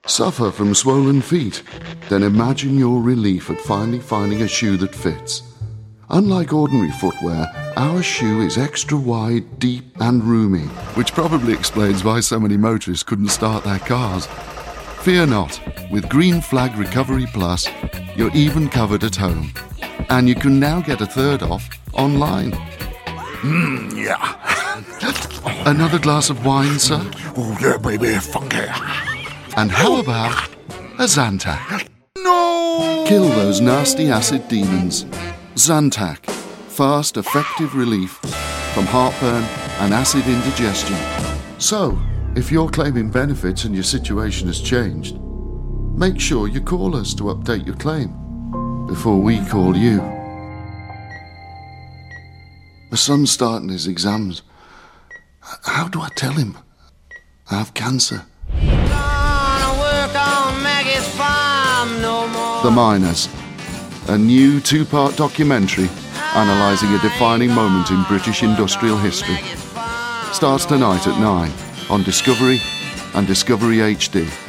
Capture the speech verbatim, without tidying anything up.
Suffer from swollen feet? Then imagine your relief at finally finding a shoe that fits. Unlike ordinary footwear, our shoe is extra wide, deep and roomy, which probably explains why so many motorists couldn't start their cars. Fear not, with Green Flag Recovery Plus, you're even covered at home. And you can now get a third off online. Mmm, yeah. Another glass of wine, sir? Oh, yeah, baby, funky. And how about a Zantac? No! Kill those nasty acid demons. Zantac. Fast, effective relief from heartburn and acid indigestion. So, if you're claiming benefits and your situation has changed, make sure you call us to update your claim before we call you. My son's starting his exams. How do I tell him I have cancer? The Miners, a new two-part documentary analysing a defining moment in British industrial history. Starts tonight at nine on Discovery and Discovery H D.